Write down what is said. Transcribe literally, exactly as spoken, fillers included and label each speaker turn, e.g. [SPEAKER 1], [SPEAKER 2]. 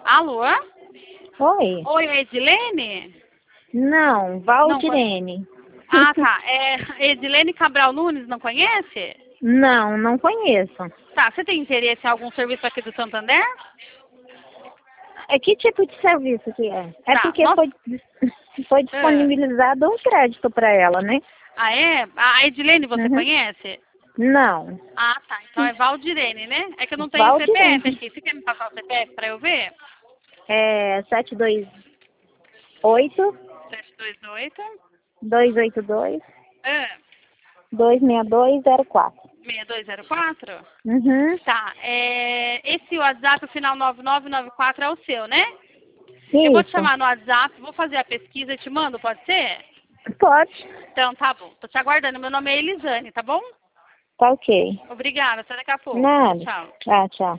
[SPEAKER 1] Alô?
[SPEAKER 2] Oi?
[SPEAKER 1] Oi, é Edilene?
[SPEAKER 2] Não, Valdirene.
[SPEAKER 1] Ah, tá. É Edilene Cabral Nunes, não conhece?
[SPEAKER 2] Não, não conheço.
[SPEAKER 1] Tá, você tem interesse em algum serviço aqui do Santander?
[SPEAKER 2] É que tipo de serviço que é? É
[SPEAKER 1] Tá,
[SPEAKER 2] porque
[SPEAKER 1] nós...
[SPEAKER 2] foi, foi
[SPEAKER 1] Ah,
[SPEAKER 2] disponibilizado um crédito para ela, né?
[SPEAKER 1] ah, é? A Edilene você
[SPEAKER 2] Uhum.
[SPEAKER 1] conhece?
[SPEAKER 2] Não.
[SPEAKER 1] Ah, tá. Então é Valdirene, né? É que eu não tenho C P F
[SPEAKER 2] Valdirene.
[SPEAKER 1] aqui. Você quer me passar o C P F pra eu ver?
[SPEAKER 2] É sete dois oito,
[SPEAKER 1] sete dois oito
[SPEAKER 2] dois oito dois,
[SPEAKER 1] ah,
[SPEAKER 2] dois seis dois zero quatro.
[SPEAKER 1] seis dois zero quatro.
[SPEAKER 2] Uhum.
[SPEAKER 1] Tá. É... Esse WhatsApp, o final nove nove nove quatro é o seu, né? Eu vou te
[SPEAKER 2] Isso.
[SPEAKER 1] chamar no WhatsApp, vou fazer a pesquisa e te mando, pode ser?
[SPEAKER 2] Pode.
[SPEAKER 1] Então tá bom. Tô te aguardando. Meu nome é Elisane, tá bom?
[SPEAKER 2] Tá ok.
[SPEAKER 1] Obrigada. Até daqui a pouco. Tchau,
[SPEAKER 2] Nada.
[SPEAKER 1] tchau.
[SPEAKER 2] Ah, tchau.